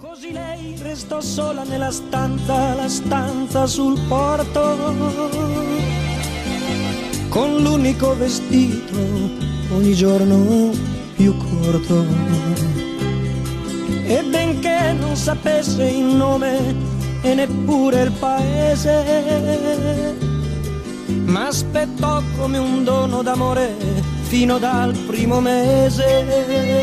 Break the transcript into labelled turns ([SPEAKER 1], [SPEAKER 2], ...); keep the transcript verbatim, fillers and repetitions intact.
[SPEAKER 1] Così lei restò sola nella stanza, la stanza sul porto, con l'unico vestito ogni giorno più corto. E benché non sapesse il nome e neppure il paese, m'aspettò come un dono d'amore fino dal primo mese.